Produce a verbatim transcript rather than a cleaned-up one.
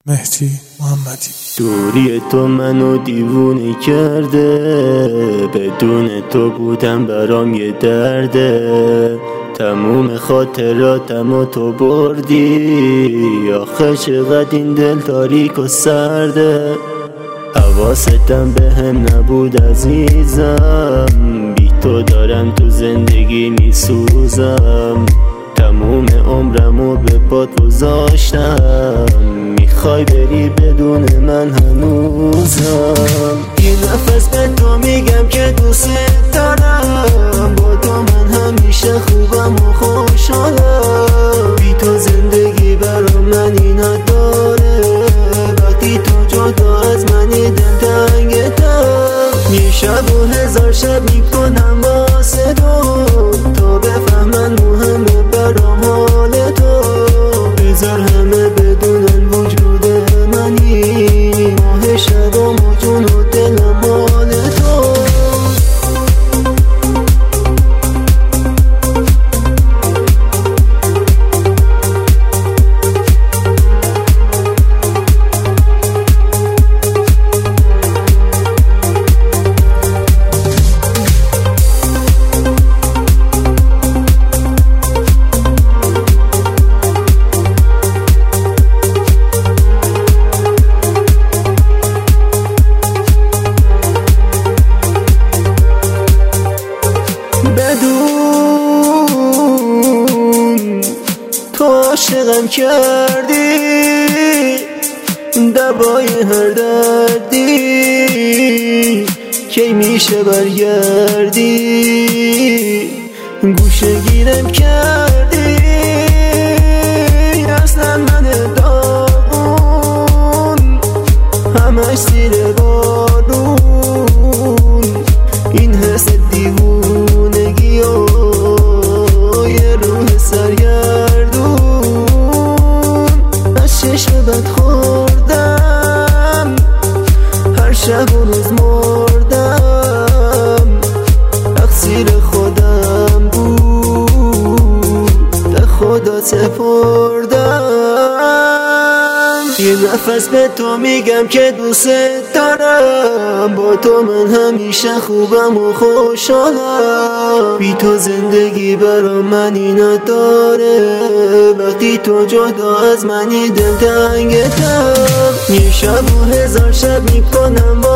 مهدی محمدی. دوری تو منو دیوونه کرده، بدون تو بودم برام یه درده. تموم خاطراتمو تو بردی، آخه چقدر این دل تاریک و سرده. حواستم به هم نبود عزیزم، بی تو دارم تو زندگی میسوزم. تموم عمرمو به پات گذاشتم، میخوای بری بدون من هنوزم. یه نفس به تو میگم که دوست دارم، با تو من همیشه خوبم و خوشحالم. بی تو زندگی برام معنی نداره، وقتی تو جدا از منی دلتنگتم. یه شب و هزار شب میکنم واسه تو، تا بفهمن مهمه برام حال تو. بذار همه بدونن وجود منی، ماه شبام و جون و دلم مال تو. بدون تو عاشقم کردی، دوای هر دردی کی میشه برگردی. گوشه گیرم کردی، اصلا من داغون، همش زیر بارون. این حس دیوونگی و یه روح سرگردون، از چشم بد خوردم، هر شب و روز مردم. تقصیر خودم بود، به خدا سپردم. یه نفس به تو میگم که دوست دارم، با تو من همیشه خوبم و خوشحالم. بی تو زندگی برام معنی نداره، وقتی تو جدا از منی دلتنگتم. یه شب و هزار شب میکنم